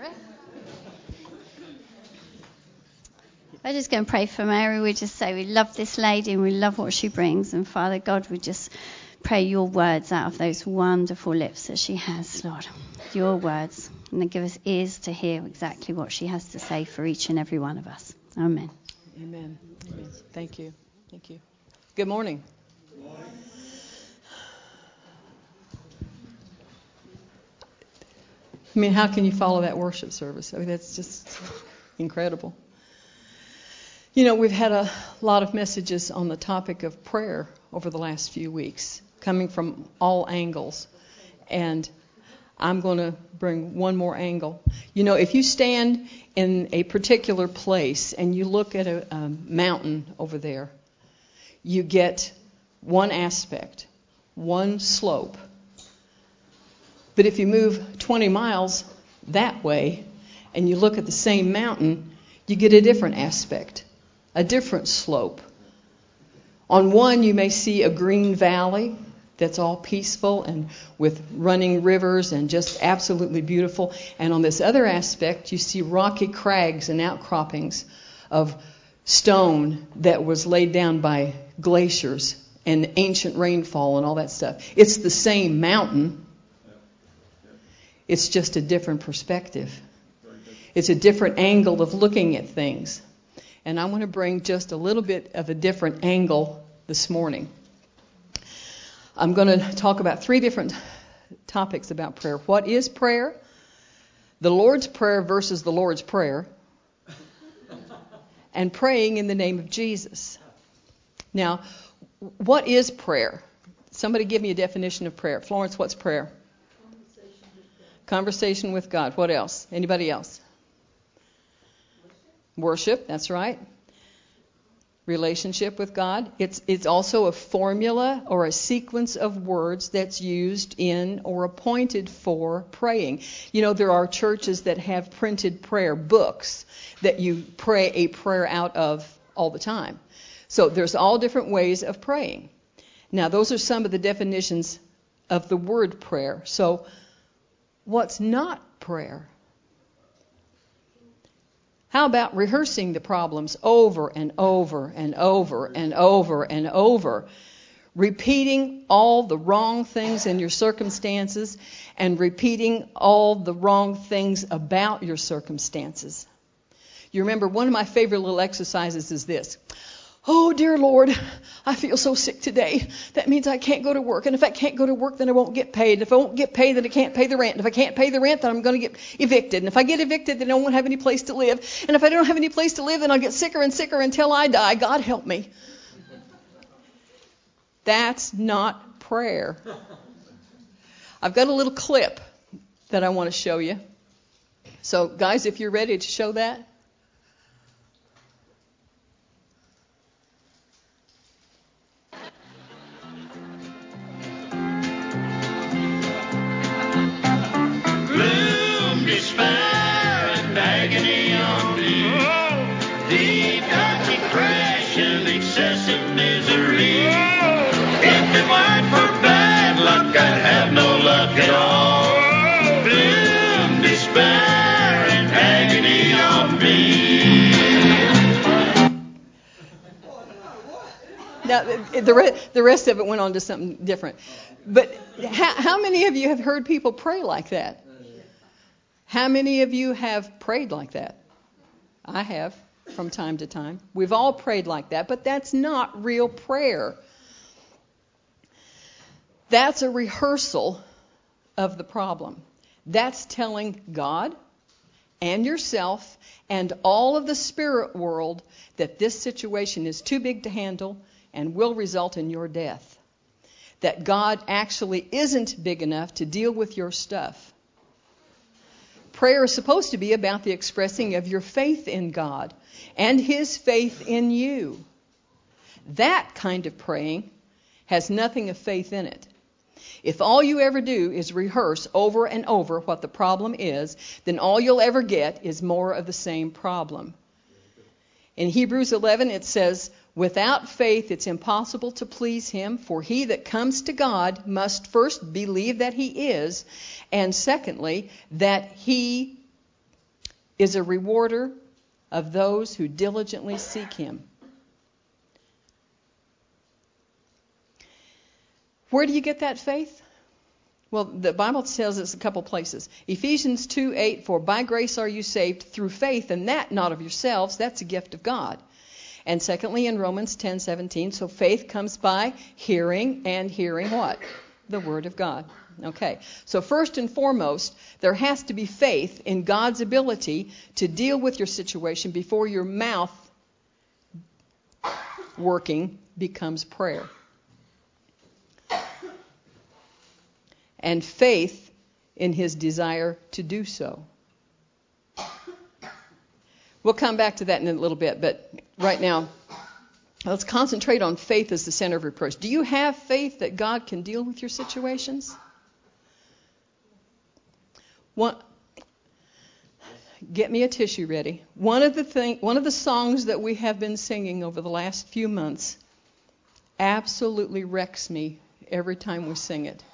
I'm just going to pray for Mary. We just say we love this lady and we love what she brings. And Father God, we just pray your words out of those wonderful lips that she has, Lord. Your words. And then give us ears to hear exactly what she has to say for each and every one of us. Amen. Amen. Amen. Thank you. Thank you. Good morning. Good morning. I mean, how can you follow that worship service? I mean, that's just incredible. You know, we've had a lot of messages on the topic of prayer over the last few weeks, coming from all angles. And I'm going to bring one more angle. You know, if you stand in a particular place and you look at a mountain over there, you get one aspect, one slope. But if you move 20 miles that way and you look at the same mountain, you get a different aspect, a different slope. On one, you may see a green valley that's all peaceful and with running rivers and just absolutely beautiful. And on this other aspect, you see rocky crags and outcroppings of stone that was laid down by glaciers and ancient rainfall and all that stuff. It's the same mountain. It's just a different perspective. It's a different angle of looking at things. And I want to bring just a little bit of a different angle this morning. I'm going to talk about 3 different topics about prayer. What is prayer? The Lord's Prayer versus the Lord's Prayer. And praying in the name of Jesus. Now, what is prayer? Somebody give me a definition of prayer. Florence, what's prayer? Conversation with God. What else? Anybody else? Worship, that's right. Relationship with God. It's also a formula or a sequence of words that's used in or appointed for praying. You know, there are churches that have printed prayer books that you pray a prayer out of all the time. So there's all different ways of praying. Now, those are some of the definitions of the word prayer. So what's not prayer? How about rehearsing the problems over and over and over and over and over? Repeating all the wrong things in your circumstances and repeating all the wrong things about your circumstances. You remember, one of my favorite little exercises is this. Oh, dear Lord, I feel so sick today. That means I can't go to work. And if I can't go to work, then I won't get paid. If I won't get paid, then I can't pay the rent. If I can't pay the rent, then I'm going to get evicted. And if I get evicted, then I won't have any place to live. And if I don't have any place to live, then I'll get sicker and sicker until I die. God help me. That's not prayer. I've got a little clip that I want to show you. So, guys, if you're ready to show that. Now, the rest of it went on to something different. But how many of you have heard people pray like that? How many of you have prayed like that? I have, from time to time. We've all prayed like that, but that's not real prayer. That's a rehearsal of the problem. That's telling God and yourself and all of the spirit world that this situation is too big to handle and will result in your death. That God actually isn't big enough to deal with your stuff. Prayer is supposed to be about the expressing of your faith in God and His faith in you. That kind of praying has nothing of faith in it. If all you ever do is rehearse over and over what the problem is, then all you'll ever get is more of the same problem. In Hebrews 11 it says, without faith it's impossible to please Him, for he that comes to God must first believe that He is, and secondly, that He is a rewarder of those who diligently seek him. Where do you get that faith? Well, the Bible tells us a couple places. Ephesians 2:8, for by grace are you saved through faith, and that not of yourselves, that's a gift of God. And secondly, in Romans 10:17, so faith comes by hearing, and hearing what? The Word of God. Okay, so first and foremost, there has to be faith in God's ability to deal with your situation before your mouth working becomes prayer. And faith in his desire to do so. We'll come back to that in a little bit, but right now, let's concentrate on faith as the center of your prayers. Do you have faith that God can deal with your situations? Get me a tissue ready. One of the songs that we have been singing over the last few months absolutely wrecks me every time we sing it.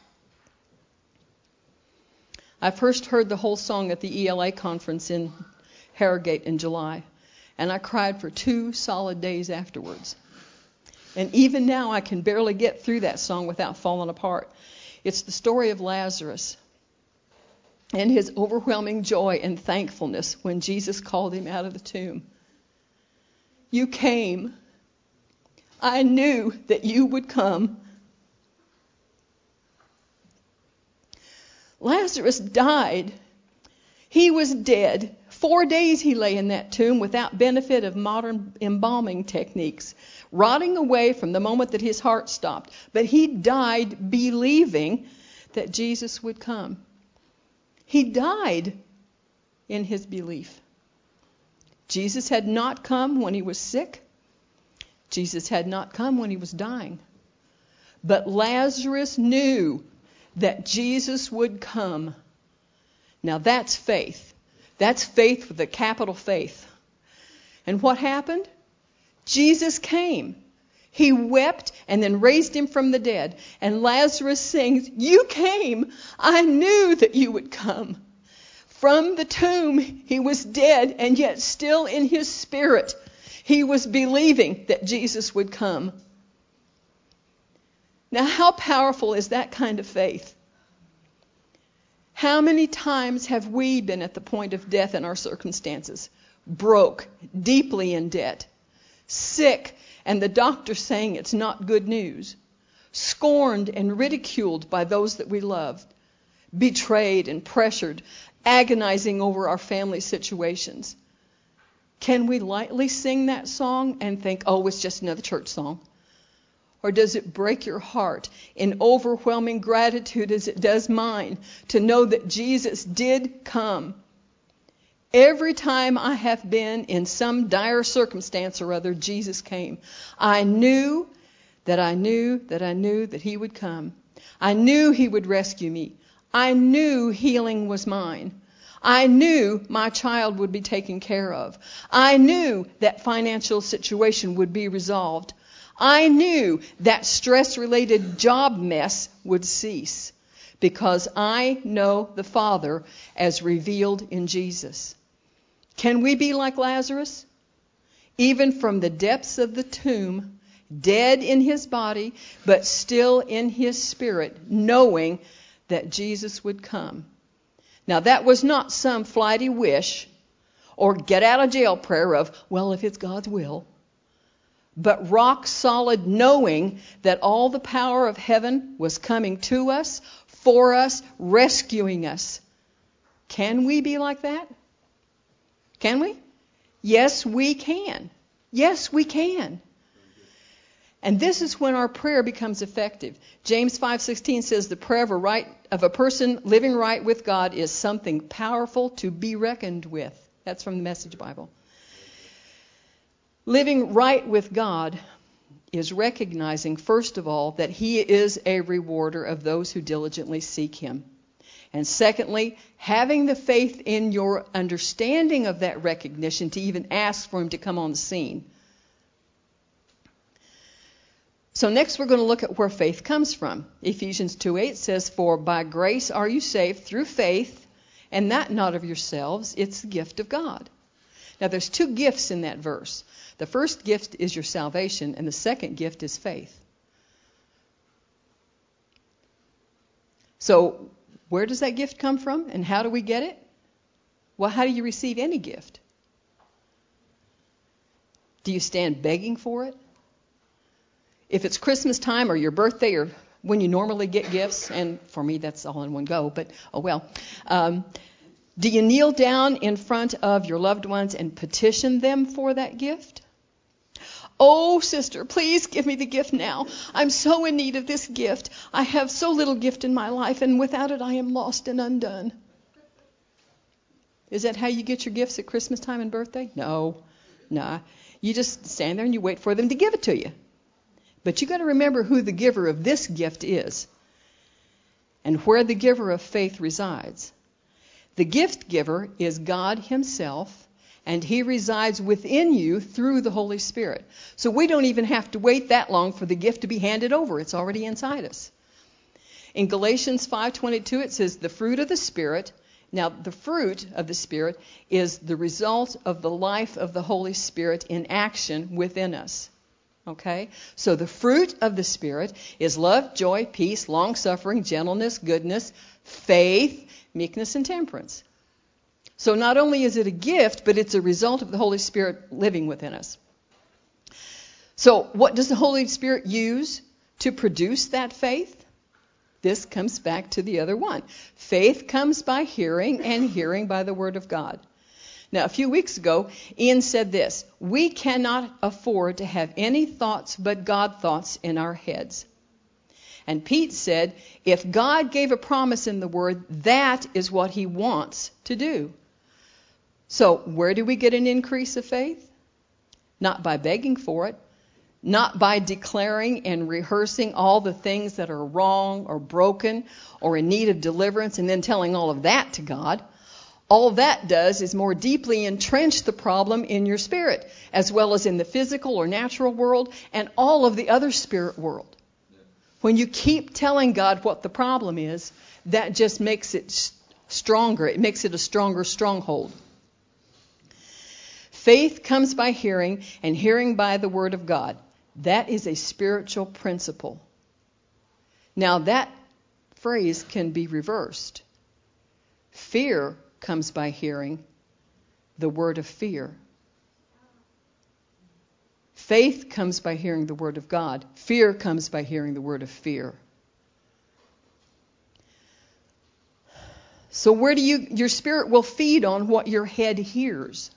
I first heard the whole song at the ELA conference in Harrogate in July, and I cried for 2 solid days afterwards. And even now I can barely get through that song without falling apart. It's the story of Lazarus and his overwhelming joy and thankfulness when Jesus called him out of the tomb. You came. I knew that you would come. Lazarus died. He was dead. 4 days he lay in that tomb without benefit of modern embalming techniques, rotting away from the moment that his heart stopped. But he died believing that Jesus would come. He died in his belief. Jesus had not come when he was sick. Jesus had not come when he was dying. But Lazarus knew that Jesus would come. Now that's faith. That's faith with a capital faith. And what happened? Jesus came. He wept and then raised him from the dead. And Lazarus sings, you came. I knew that you would come. From the tomb, he was dead, and yet still in his spirit, he was believing that Jesus would come. Now, how powerful is that kind of faith? How many times have we been at the point of death in our circumstances? Broke, deeply in debt, sick, and the doctor saying it's not good news, scorned and ridiculed by those that we loved, betrayed and pressured, agonizing over our family situations. Can we lightly sing that song and think, oh, it's just another church song? Or does it break your heart in overwhelming gratitude as it does mine to know that Jesus did come? Every time I have been in some dire circumstance or other, Jesus came. I knew that he would come. I knew he would rescue me. I knew healing was mine. I knew my child would be taken care of. I knew that financial situation would be resolved. I knew that stress-related job mess would cease because I know the Father as revealed in Jesus. Can we be like Lazarus? Even from the depths of the tomb, dead in his body, but still in his spirit, knowing that Jesus would come. Now, that was not some flighty wish or get out of jail prayer of, well, if it's God's will. But rock solid knowing that all the power of heaven was coming to us, for us, rescuing us. Can we be like that? Can we? Yes, we can. Yes, we can. And this is when our prayer becomes effective. James 5:16 says the prayer of a person living right with God is something powerful to be reckoned with. That's from the Message Bible. Living right with God is recognizing, first of all, that he is a rewarder of those who diligently seek him. And secondly, having the faith in your understanding of that recognition to even ask for him to come on the scene. So next we're going to look at where faith comes from. Ephesians 2:8 says, for by grace are you saved through faith, and that not of yourselves, it's the gift of God. Now there's two gifts in that verse. The first gift is your salvation, and the second gift is faith. So where does that gift come from, and how do we get it? Well, how do you receive any gift? Do you stand begging for it? If it's Christmas time or your birthday or when you normally get gifts, and for me that's all in one go, but oh well. Do you kneel down in front of your loved ones and petition them for that gift? Oh, sister, please give me the gift now. I'm so in need of this gift. I have so little gift in my life, and without it I am lost and undone. Is that how you get your gifts at Christmas time and birthday? No. Nah. You just stand there and you wait for them to give it to you. But you got to remember who the giver of this gift is and where the giver of faith resides. The gift giver is God himself, and he resides within you through the Holy Spirit. So we don't even have to wait that long for the gift to be handed over. It's already inside us. In Galatians 5:22 it says, the fruit of the Spirit. Now, the fruit of the Spirit is the result of the life of the Holy Spirit in action within us. Okay? So the fruit of the Spirit is love, joy, peace, long-suffering, gentleness, goodness, faith, meekness, and temperance. So not only is it a gift, but it's a result of the Holy Spirit living within us. So what does the Holy Spirit use to produce that faith? This comes back to the other one. Faith comes by hearing, and hearing by the Word of God. Now, a few weeks ago, Ian said this: we cannot afford to have any thoughts but God thoughts in our heads. And Pete said, if God gave a promise in the Word, that is what he wants to do. So where do we get an increase of faith? Not by begging for it. Not by declaring and rehearsing all the things that are wrong or broken or in need of deliverance and then telling all of that to God. All that does is more deeply entrench the problem in your spirit, as well as in the physical or natural world and all of the other spirit world. When you keep telling God what the problem is, that just makes it stronger. It makes it a stronger stronghold. Faith comes by hearing, and hearing by the Word of God. That is a spiritual principle. Now that phrase can be reversed. Fear comes by hearing the word of fear. Faith comes by hearing the Word of God. Fear comes by hearing the word of fear. So where do your spirit will feed on what your head hears.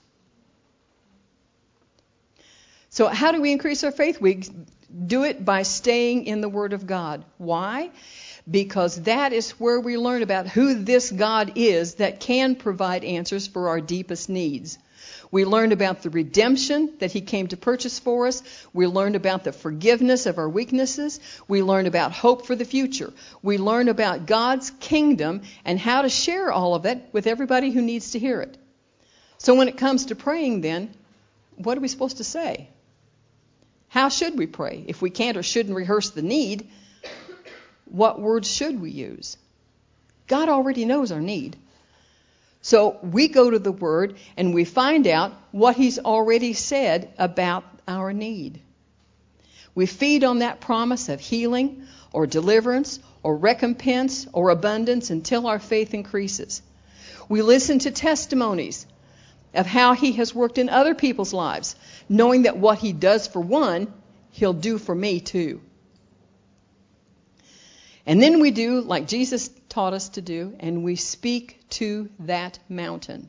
So how do we increase our faith? We do it by staying in the Word of God. Why? Because that is where we learn about who this God is that can provide answers for our deepest needs. We learn about the redemption that he came to purchase for us. We learn about the forgiveness of our weaknesses. We learn about hope for the future. We learn about God's kingdom and how to share all of it with everybody who needs to hear it. So when it comes to praying then, what are we supposed to say? How should we pray? If we can't or shouldn't rehearse the need, what words should we use? God already knows our need. So we go to the Word and we find out what he's already said about our need. We feed on that promise of healing or deliverance or recompense or abundance until our faith increases. We listen to testimonies of how he has worked in other people's lives, knowing that what he does for one, he'll do for me too. And then we do like Jesus taught us to do, and we speak to that mountain.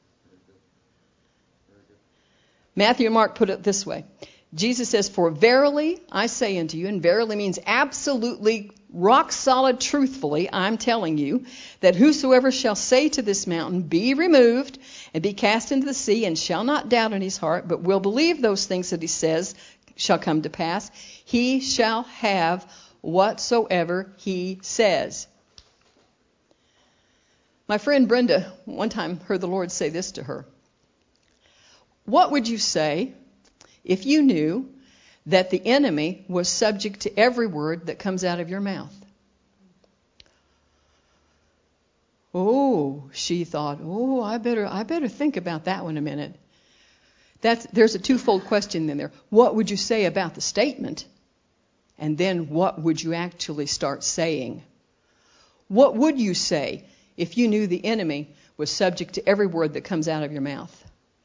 Matthew and Mark put it this way. Jesus says, for verily I say unto you, and verily means absolutely rock solid truthfully, I'm telling you, that whosoever shall say to this mountain, be removed and be cast into the sea, and shall not doubt in his heart, but will believe those things that he says shall come to pass, he shall have whatsoever he says. My friend Brenda one time heard the Lord say this to her. What would you say if you knew that the enemy was subject to every word that comes out of your mouth? Oh, she thought, oh, I better think about that one a minute. There's a twofold question in there. What would you say about the statement? And then what would you actually start saying? What would you say if you knew the enemy was subject to every word that comes out of your mouth?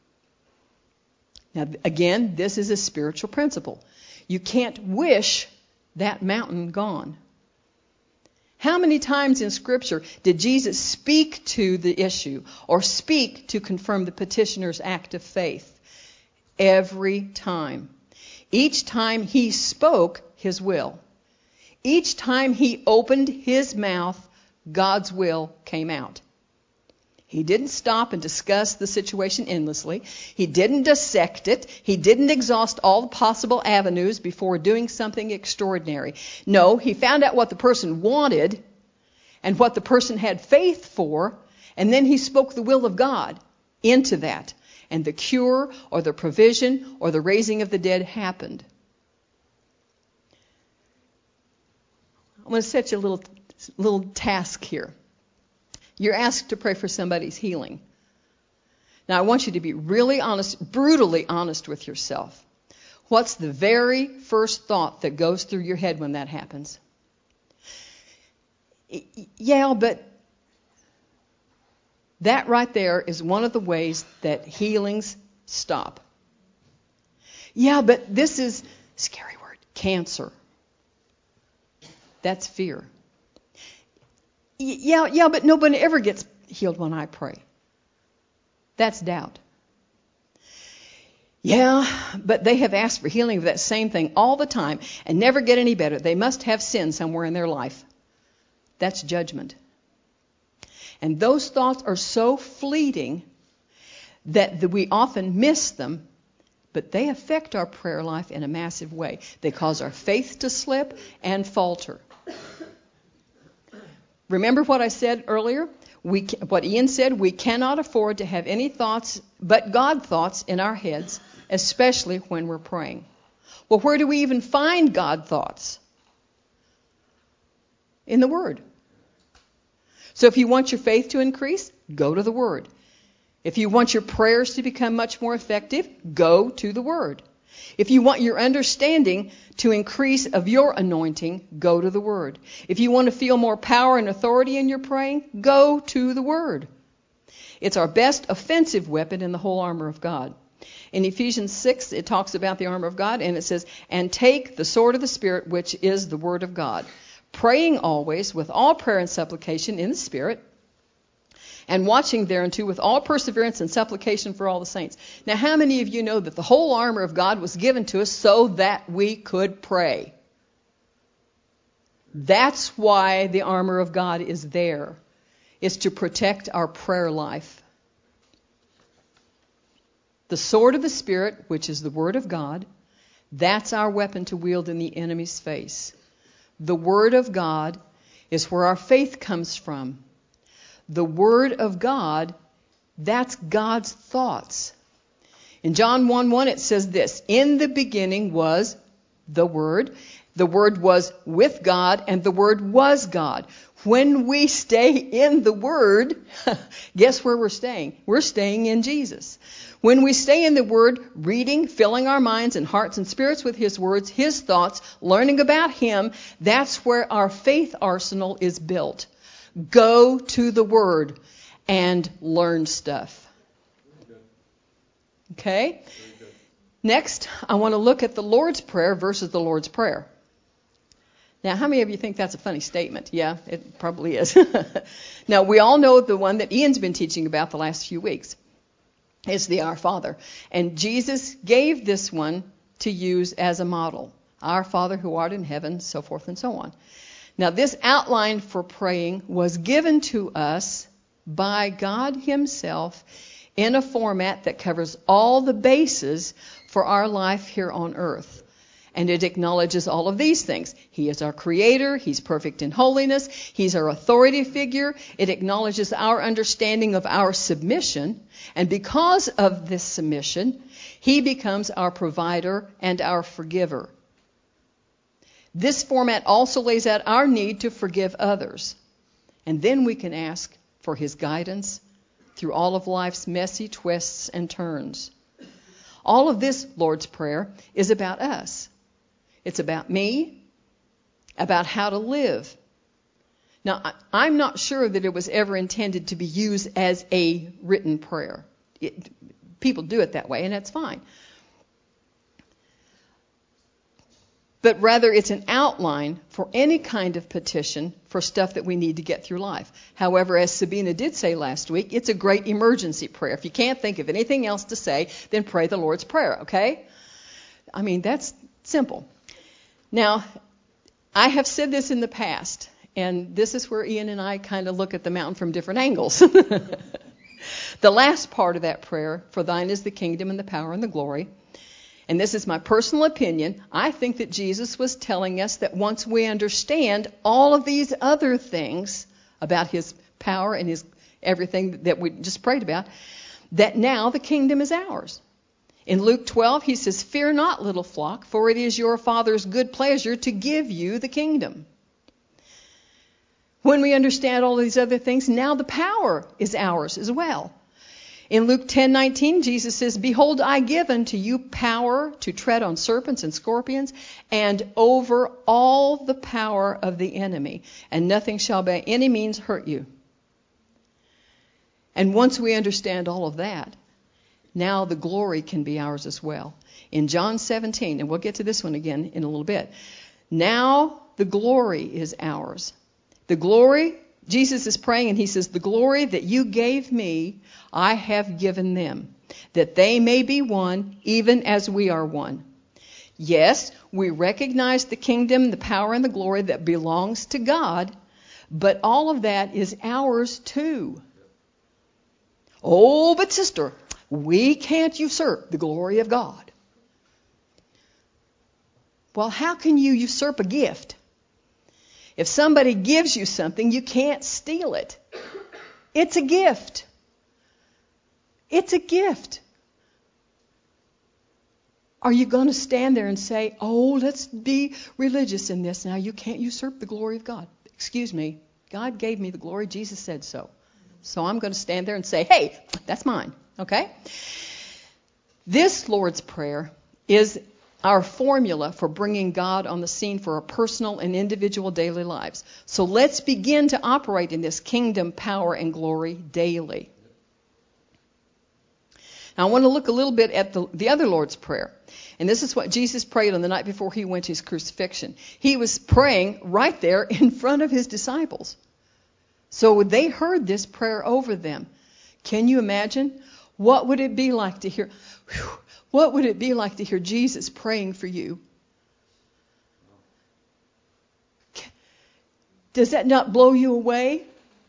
Now, again, this is a spiritual principle. You can't wish that mountain gone. How many times in Scripture did Jesus speak to the issue or speak to confirm the petitioner's act of faith? Every time. Each time he spoke his will. Each time he opened his mouth, God's will came out. He didn't stop and discuss the situation endlessly. He didn't dissect it. He didn't exhaust all the possible avenues before doing something extraordinary. No, he found out what the person wanted and what the person had faith for, and then he spoke the will of God into that. And the cure or the provision or the raising of the dead happened. I'm going to set you a little task here. You're asked to pray for somebody's healing. Now, I want you to be really honest, brutally honest with yourself. What's the very first thought that goes through your head when that happens? Yeah, but that right there is one of the ways that healings stop. Yeah, but this is, scary word, cancer. That's fear. Yeah, but nobody ever gets healed when I pray. That's doubt. Yeah, but they have asked for healing of that same thing all the time and never get any better. They must have sin somewhere in their life. That's judgment. And those thoughts are so fleeting that we often miss them, but they affect our prayer life in a massive way. They cause our faith to slip and falter. Remember what I said earlier? What Ian said, we cannot afford to have any thoughts but God thoughts in our heads, especially when we're praying. Well, where do we even find God thoughts? In the Word. So if you want your faith to increase, go to the Word. If you want your prayers to become much more effective, go to the Word. If you want your understanding to increase of your anointing, go to the Word. If you want to feel more power and authority in your praying, go to the Word. It's our best offensive weapon in the whole armor of God. In Ephesians 6, it talks about the armor of God, and it says, and take the sword of the Spirit, which is the Word of God, praying always with all prayer and supplication in the Spirit, and watching thereunto with all perseverance and supplication for all the saints. Now, how many of you know that the whole armor of God was given to us so that we could pray? That's why the armor of God is there. It's to protect our prayer life. The sword of the Spirit, which is the Word of God, that's our weapon to wield in the enemy's face. The Word of God is where our faith comes from. The Word of God, that's God's thoughts. In John 1:1 it says this, in the beginning was the Word. The Word was with God, and the Word was God. When we stay in the Word, guess where we're staying? We're staying in Jesus. When we stay in the Word, reading, filling our minds and hearts and spirits with His words, His thoughts, learning about Him, that's where our faith arsenal is built. Go to the Word and learn stuff. Okay? Next, I want to look at the Lord's Prayer versus the Lord's Prayer. Now, how many of you think that's a funny statement? Yeah, it probably is. Now, we all know the one that Ian's been teaching about the last few weeks. It's the Our Father. And Jesus gave this one to use as a model. Our Father who art in heaven, so forth and so on. Now, this outline for praying was given to us by God Himself in a format that covers all the bases for our life here on earth. And it acknowledges all of these things. He is our Creator. He's perfect in holiness. He's our authority figure. It acknowledges our understanding of our submission. And because of this submission, He becomes our provider and our forgiver. This format also lays out our need to forgive others. And then we can ask for his guidance through all of life's messy twists and turns. All of this Lord's Prayer is about us. It's about me, about how to live. Now, I'm not sure that it was ever intended to be used as a written prayer. People do it that way, and that's fine. But rather, it's an outline for any kind of petition for stuff that we need to get through life. However, as Sabina did say last week, it's a great emergency prayer. If you can't think of anything else to say, then pray the Lord's Prayer, okay? I mean, that's simple. Now, I have said this in the past, and this is where Ian and I kind of look at the mountain from different angles. The last part of that prayer, for thine is the kingdom and the power and the glory. And this is my personal opinion. I think that Jesus was telling us that once we understand all of these other things about his power and his everything that we just prayed about, that now the kingdom is ours. In Luke 12, he says, "Fear not, little flock, for it is your Father's good pleasure to give you the kingdom." When we understand all these other things, now the power is ours as well. In Luke 10:19, Jesus says, "Behold, I give unto you power to tread on serpents and scorpions, and over all the power of the enemy, and nothing shall by any means hurt you." And once we understand all of that, now the glory can be ours as well. In John 17, and we'll get to this one again in a little bit, now the glory is ours. The glory, Jesus is praying and he says, "The glory that you gave me, I have given them, that they may be one, even as we are one." Yes, we recognize the kingdom, the power, and the glory that belongs to God, but all of that is ours too. Oh, but sister, we can't usurp the glory of God. Well, how can you usurp a gift? If somebody gives you something, you can't steal it. It's a gift. It's a gift. Are you going to stand there and say, "Oh, let's be religious in this"? Now, you can't usurp the glory of God. Excuse me. God gave me the glory. Jesus said so. So I'm going to stand there and say, "Hey, that's mine." Okay? This Lord's Prayer is our formula for bringing God on the scene for our personal and individual daily lives. So let's begin to operate in this kingdom, power, and glory daily. Now I want to look a little bit at the other Lord's Prayer. And this is what Jesus prayed on the night before he went to his crucifixion. He was praying right there in front of his disciples. So they heard this prayer over them. Can you imagine? What would it be like to hear... What would it be like to hear Jesus praying for you? Does that not blow you away?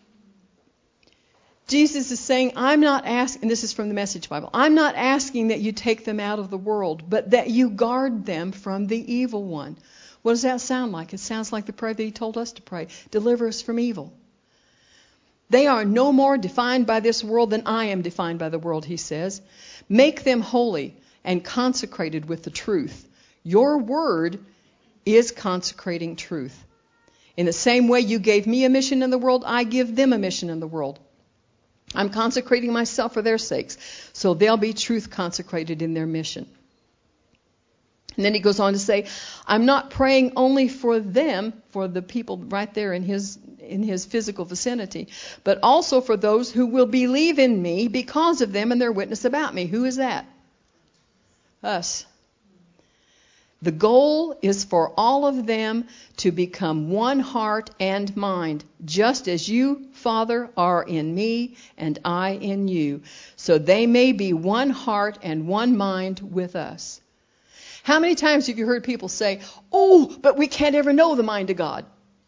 Jesus is saying, I'm not asking, and this is from the Message Bible, I'm not asking that you take them out of the world, but that you guard them from the evil one. What does that sound like? It sounds like the prayer that he told us to pray. Deliver us from evil. They are no more defined by this world than I am defined by the world, he says. Make them holy and consecrated with the truth. Your word is consecrating truth. In the same way you gave me a mission in the world, I give them a mission in the world. I'm consecrating myself for their sakes, so they'll be truth consecrated in their mission. And then he goes on to say, I'm not praying only for them, for the people right there in his physical vicinity, but also for those who will believe in me because of them and their witness about me. Who is that? Us. The goal is for all of them to become one heart and mind, just as you, Father, are in me and I in you, so they may be one heart and one mind with us. How many times have you heard people say, "Oh, but we can't ever know the mind of God"?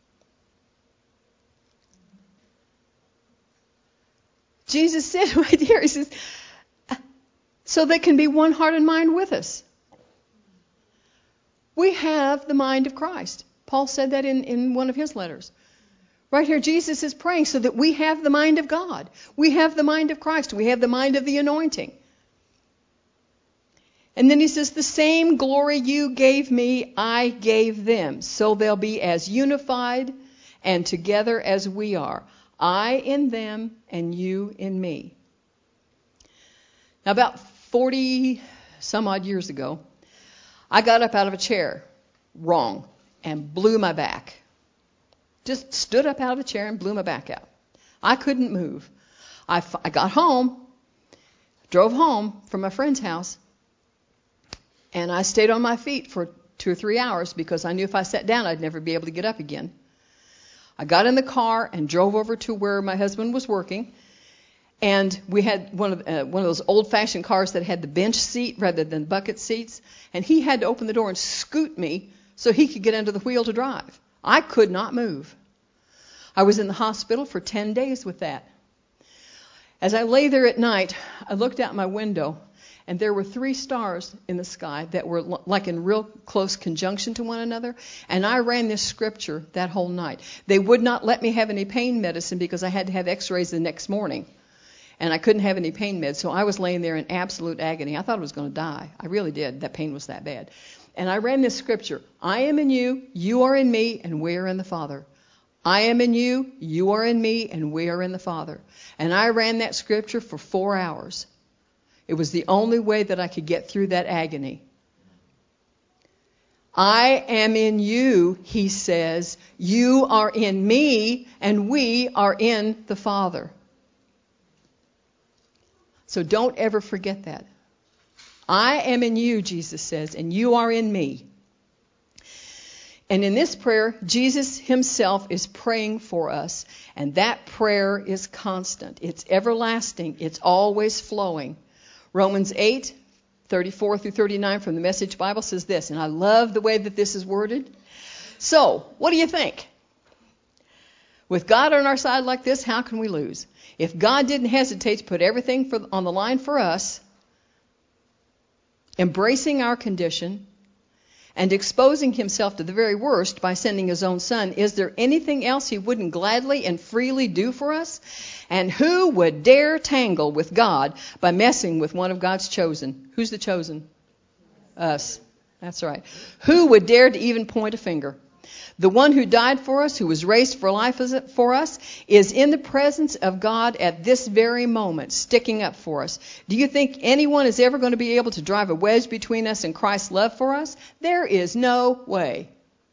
Jesus said right here, he says, so they can be one heart and mind with us. We have the mind of Christ. Paul said that in one of his letters. Right here, Jesus is praying so that we have the mind of God. We have the mind of Christ. We have the mind of the anointing. And then he says, the same glory you gave me, I gave them. So they'll be as unified and together as we are. I in them and you in me. Now, about 40 some odd years ago, I got up out of a chair, wrong, and blew my back. Just stood up out of a chair and blew my back out. I couldn't move. I got home, drove home from my friend's house, and I stayed on my feet for 2 or 3 hours because I knew if I sat down I'd never be able to get up again. I got in the car and drove over to where my husband was working, and we had one of those old-fashioned cars that had the bench seat rather than bucket seats, and he had to open the door and scoot me so he could get under the wheel to drive. I could not move. I was in the hospital for 10 days with that. As I lay there at night, I looked out my window, and there were 3 stars in the sky that were like in real close conjunction to one another, and I ran this scripture that whole night. They would not let me have any pain medicine because I had to have x-rays the next morning, and I couldn't have any pain meds, so I was laying there in absolute agony. I thought I was going to die. I really did. That pain was that bad. And I ran this scripture, I am in you, you are in me, and we are in the Father. I am in you, you are in me, and we are in the Father. And I ran that scripture for 4 hours. It was the only way that I could get through that agony. I am in you, he says. You are in me, and we are in the Father. So don't ever forget that. I am in you, Jesus says, and you are in me. And in this prayer, Jesus himself is praying for us. And that prayer is constant. It's everlasting. It's always flowing. Romans 8:34 through 39 from the Message Bible says this, and I love the way that this is worded. So, what do you think? With God on our side like this, how can we lose? If God didn't hesitate to put everything on the line for us, embracing our condition, and exposing himself to the very worst by sending his own son, is there anything else he wouldn't gladly and freely do for us? And who would dare tangle with God by messing with one of God's chosen? Who's the chosen? Us. That's right. Who would dare to even point a finger? The one who died for us, who was raised for life for us, is in the presence of God at this very moment, sticking up for us. Do you think anyone is ever going to be able to drive a wedge between us and Christ's love for us? There is no way.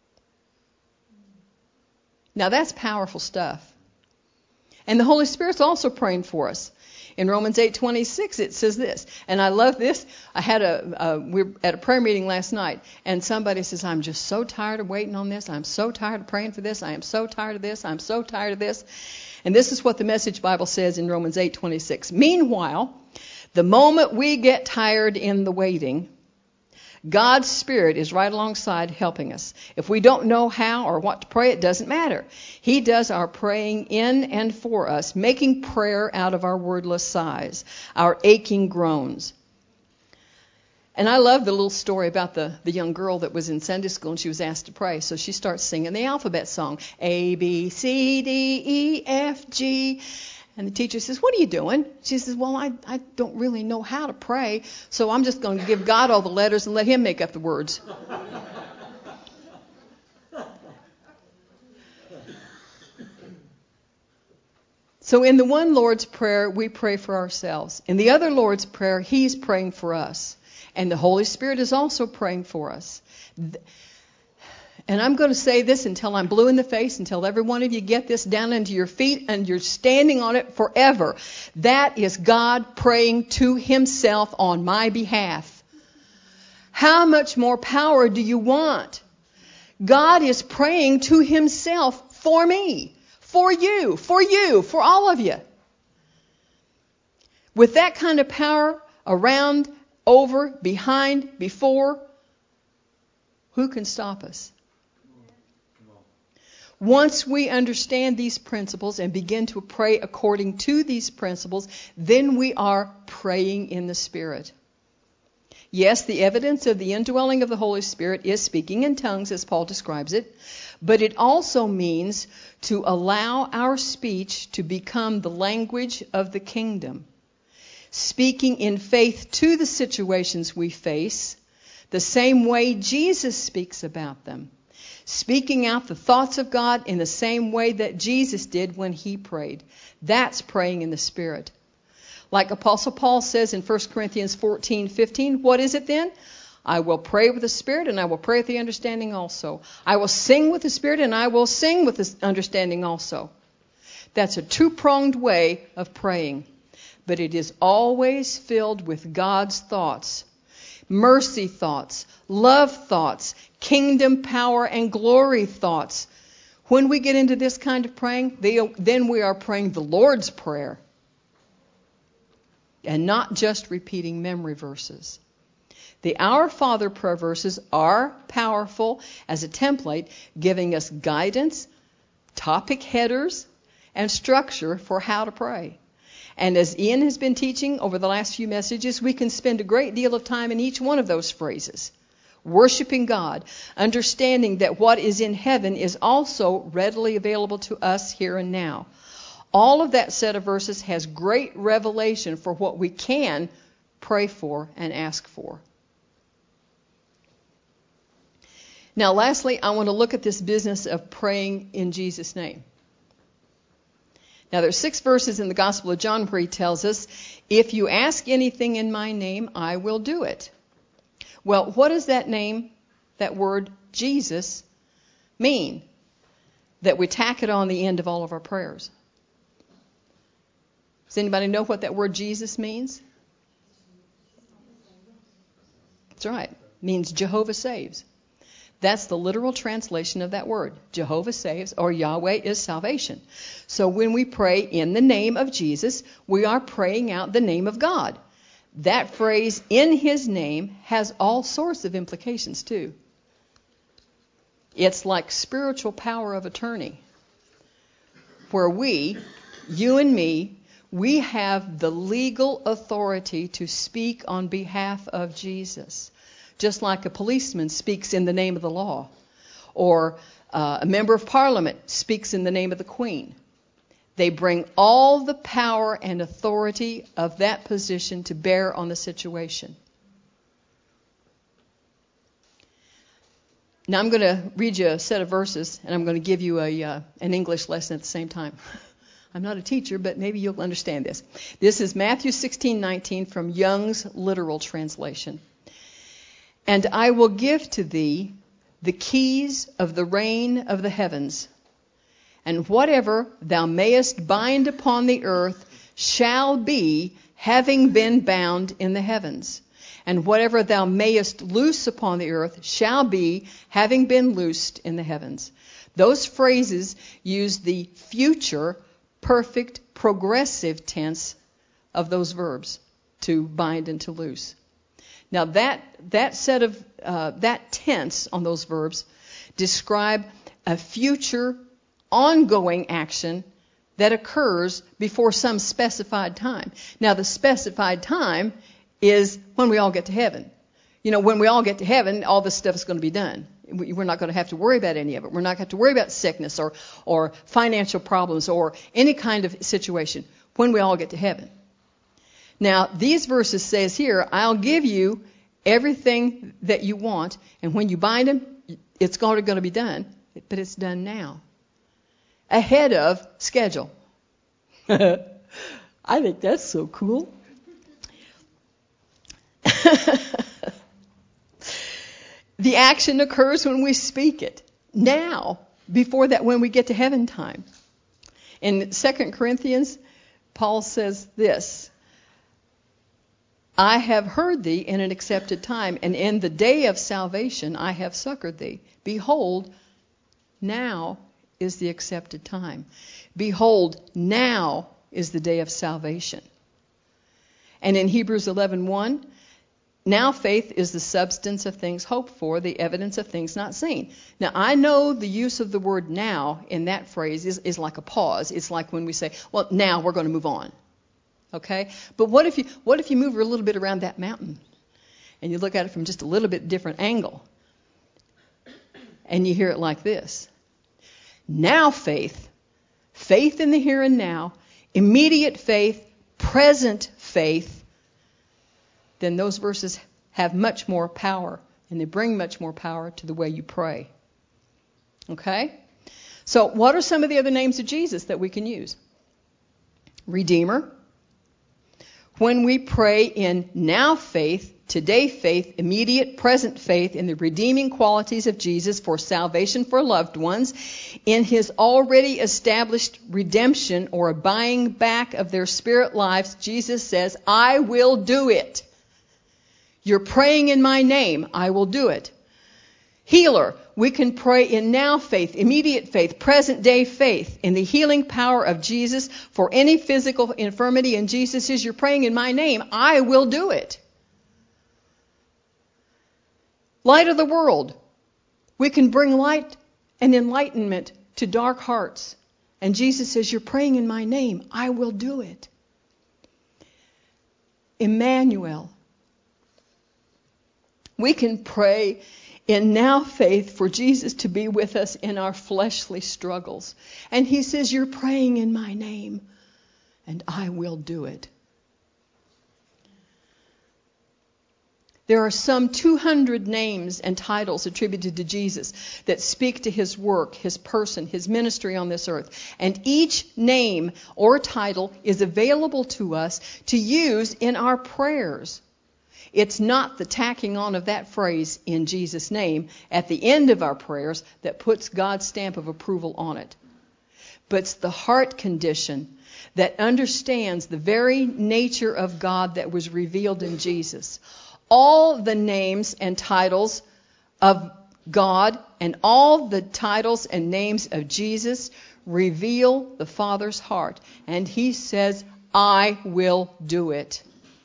Now that's powerful stuff. And the Holy Spirit's also praying for us. In Romans 8:26, it says this, and I love this. We were at a prayer meeting last night, and somebody says, I'm just so tired of waiting on this. I'm so tired of praying for this. I am so tired of this. I'm so tired of this. And this is what the Message Bible says in Romans 8:26. Meanwhile, the moment we get tired in the waiting, God's Spirit is right alongside helping us. If we don't know how or what to pray, it doesn't matter. He does our praying in and for us, making prayer out of our wordless sighs, our aching groans. And I love the little story about the young girl that was in Sunday school and she was asked to pray. So she starts singing the alphabet song, A, B, C, D, E, F, G. And the teacher says, what are you doing? She says, well, I don't really know how to pray, so I'm just going to give God all the letters and let him make up the words. So in the one Lord's Prayer, we pray for ourselves. In the other Lord's Prayer, he's praying for us. And the Holy Spirit is also praying for us. And I'm going to say this until I'm blue in the face, until every one of you get this down into your feet and you're standing on it forever. That is God praying to himself on my behalf. How much more power do you want? God is praying to himself for me, for you, for all of you. With that kind of power around, over, behind, before, who can stop us? Once we understand these principles and begin to pray according to these principles, then we are praying in the Spirit. Yes, the evidence of the indwelling of the Holy Spirit is speaking in tongues, as Paul describes it, but it also means to allow our speech to become the language of the kingdom, speaking in faith to the situations we face, the same way Jesus speaks about them. speaking out the thoughts of God in the same way that Jesus did when he prayed. That's praying in the Spirit. Like Apostle Paul says in 1 Corinthians 14:15, what is it then? I will pray with the Spirit, and I will pray with the understanding also. I will sing with the Spirit, and I will sing with the understanding also. That's a two-pronged way of praying. But it is always filled with God's thoughts, mercy thoughts, love thoughts, kingdom power and glory thoughts. When we get into this kind of praying, then we are praying the Lord's Prayer and not just repeating memory verses. The Our Father prayer verses are powerful as a template, giving us guidance, topic headers, and structure for how to pray. And as Ian has been teaching over the last few messages, we can spend a great deal of time in each one of those phrases. Worshiping God, understanding that what is in heaven is also readily available to us here and now. All of that set of verses has great revelation for what we can pray for and ask for. Now, lastly, I want to look at this business of praying in Jesus' name. Now, there are 6 verses in the Gospel of John where he tells us, if you ask anything in my name, I will do it. Well, what does that name, that word Jesus, mean? That we tack it on the end of all of our prayers. Does anybody know what that word Jesus means? That's right. It means Jehovah saves. That's the literal translation of that word. Jehovah saves, or Yahweh is salvation. So when we pray in the name of Jesus, we are praying out the name of God. That phrase, in his name, has all sorts of implications too. It's like spiritual power of attorney, where we, you and me, we have the legal authority to speak on behalf of Jesus. Just like a policeman speaks in the name of the law, or a member of parliament speaks in the name of the Queen. They bring all the power and authority of that position to bear on the situation. Now I'm going to read you a set of verses, and I'm going to give you an English lesson at the same time. I'm not a teacher, but maybe you'll understand this. This is Matthew 16:19 from Young's literal translation. And I will give to thee the keys of the reign of the heavens. And whatever thou mayest bind upon the earth shall be, having been bound in the heavens. And whatever thou mayest loose upon the earth shall be, having been loosed in the heavens. Those phrases use the future, perfect, progressive tense of those verbs, to bind and to loose. Now that set of that tense on those verbs describe a future ongoing action that occurs before some specified time. Now the specified time is when we all get to heaven. You know, when we all get to heaven, all this stuff is going to be done. We're not going to have to worry about any of it. We're not going to have to worry about sickness or financial problems or any kind of situation when we all get to heaven. Now, these verses says here, I'll give you everything that you want, and when you bind them, it's going to be done, but it's done now. Ahead of schedule. I think that's so cool. The action occurs when we speak it. Now, before that, when we get to heaven time. In 2 Corinthians, Paul says this, I have heard thee in an accepted time, and in the day of salvation I have succored thee. Behold, now is the accepted time. Behold, now is the day of salvation. And in Hebrews 11:1, now faith is the substance of things hoped for, the evidence of things not seen. Now, I know the use of the word now in that phrase is like a pause. It's like when we say, well, now we're going to move on. Okay? But what if you move a little bit around that mountain and you look at it from just a little bit different angle and you hear it like this. Now faith in the here and now, immediate faith, present faith, then those verses have much more power, and they bring much more power to the way you pray. Okay? So what are some of the other names of Jesus that we can use? Redeemer. When we pray in now faith, today faith, immediate present faith in the redeeming qualities of Jesus for salvation for loved ones, in his already established redemption or a buying back of their spirit lives, Jesus says, I will do it. You're praying in my name, I will do it. Healer, we can pray in now faith, immediate faith, present day faith in the healing power of Jesus for any physical infirmity. And Jesus says, you're praying in my name, I will do it. Light of the world, we can bring light and enlightenment to dark hearts. And Jesus says, you're praying in my name, I will do it. Emmanuel, we can pray in now faith for Jesus to be with us in our fleshly struggles. And he says, you're praying in my name, and I will do it. There are some 200 names and titles attributed to Jesus that speak to his work, his person, his ministry on this earth. And each name or title is available to us to use in our prayers. It's not the tacking on of that phrase, in Jesus' name, at the end of our prayers that puts God's stamp of approval on it. But it's the heart condition that understands the very nature of God that was revealed in Jesus. All the names and titles of God and all the titles and names of Jesus reveal the Father's heart. And he says, I will do it.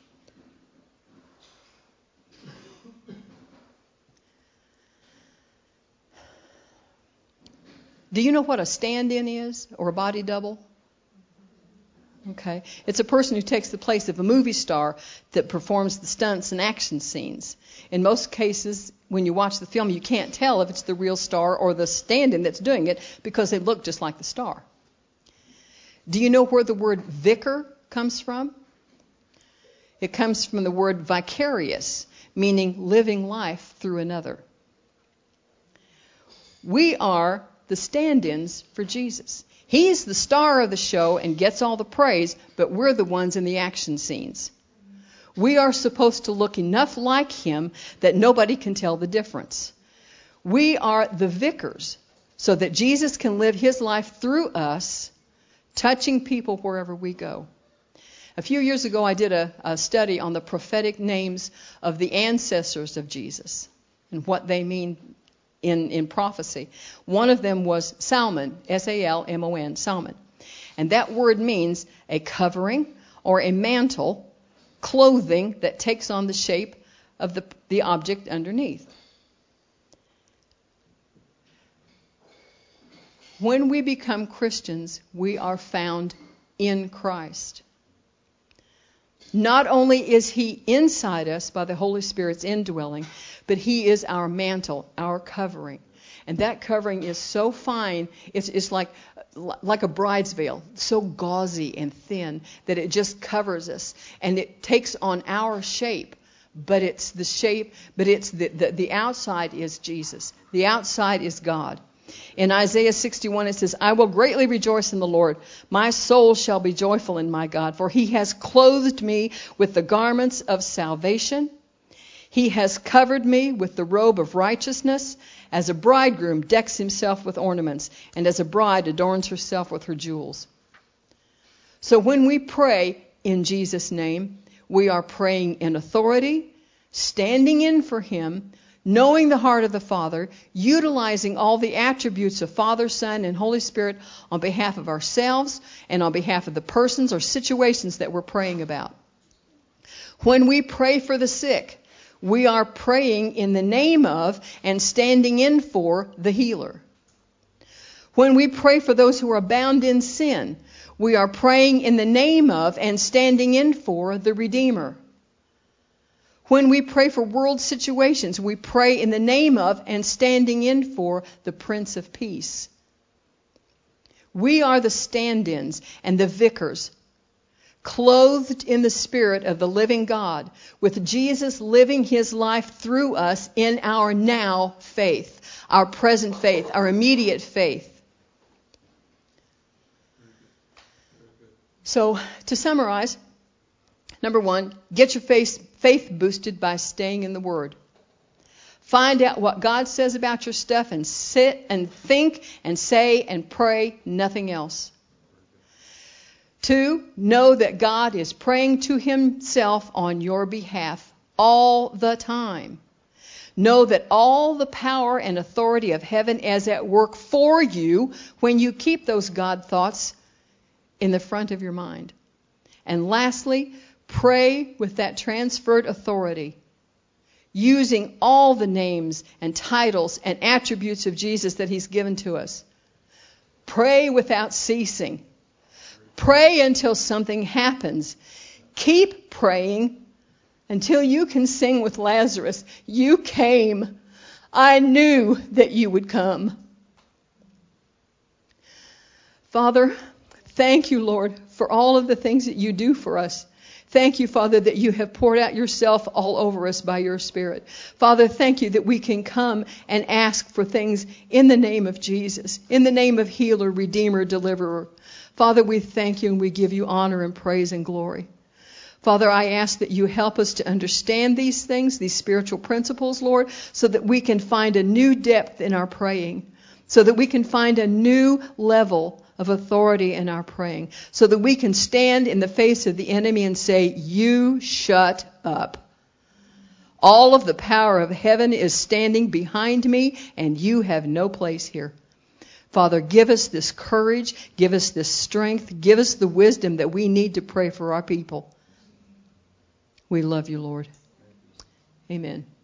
Do you know what a stand-in is, or a body double? Okay. It's a person who takes the place of a movie star that performs the stunts and action scenes. In most cases, when you watch the film, you can't tell if it's the real star or the stand-in that's doing it because they look just like the star. Do you know where the word vicar comes from? It comes from the word vicarious, meaning living life through another. We are the stand-ins for Jesus. He's the star of the show and gets all the praise, but we're the ones in the action scenes. We are supposed to look enough like him that nobody can tell the difference. We are the vicars so that Jesus can live his life through us, touching people wherever we go. A few years ago, I did a study on the prophetic names of the ancestors of Jesus and what they mean in prophecy. One of them was Salmon, S-A-L-M-O-N, Salmon. And that word means a covering or a mantle, clothing that takes on the shape of the object underneath. When we become Christians, we are found in Christ. Not only is he inside us by the Holy Spirit's indwelling, but he is our mantle, our covering. And that covering is so fine, it's like a bride's veil, so gauzy and thin that it just covers us. And it takes on our shape, but it's the shape, but it's the outside is Jesus. The outside is God. In Isaiah 61 it says, I will greatly rejoice in the Lord. My soul shall be joyful in my God, for he has clothed me with the garments of salvation. He has covered me with the robe of righteousness, as a bridegroom decks himself with ornaments, and as a bride adorns herself with her jewels. So when we pray in Jesus' name, we are praying in authority, standing in for him, knowing the heart of the Father, utilizing all the attributes of Father, Son, and Holy Spirit on behalf of ourselves and on behalf of the persons or situations that we're praying about. When we pray for the sick, we are praying in the name of and standing in for the healer. When we pray for those who are bound in sin, we are praying in the name of and standing in for the Redeemer. When we pray for world situations, we pray in the name of and standing in for the Prince of Peace. We are the stand-ins and the vicars, clothed in the Spirit of the living God, with Jesus living his life through us in our now faith. our present faith, our immediate faith. So, to summarize, number one, get your faith boosted by staying in the Word. Find out what God says about your stuff and sit and think and say and pray, nothing else. 2, know that God is praying to Himself on your behalf all the time. Know that all the power and authority of heaven is at work for you when you keep those God thoughts in the front of your mind. And lastly, pray with that transferred authority, using all the names and titles and attributes of Jesus that He's given to us. Pray without ceasing. Pray until something happens. Keep praying until you can sing with Lazarus, "You came. I knew that you would come." Father, thank you, Lord, for all of the things that you do for us. Thank you, Father, that you have poured out yourself all over us by your Spirit. Father, thank you that we can come and ask for things in the name of Jesus, in the name of Healer, Redeemer, Deliverer. Father, we thank you and we give you honor and praise and glory. Father, I ask that you help us to understand these things, these spiritual principles, Lord, so that we can find a new depth in our praying, so that we can find a new level of authority in our praying, so that we can stand in the face of the enemy and say, "You shut up. All of the power of heaven is standing behind me, and you have no place here." Father, give us this courage, give us this strength, give us the wisdom that we need to pray for our people. We love you, Lord. Amen.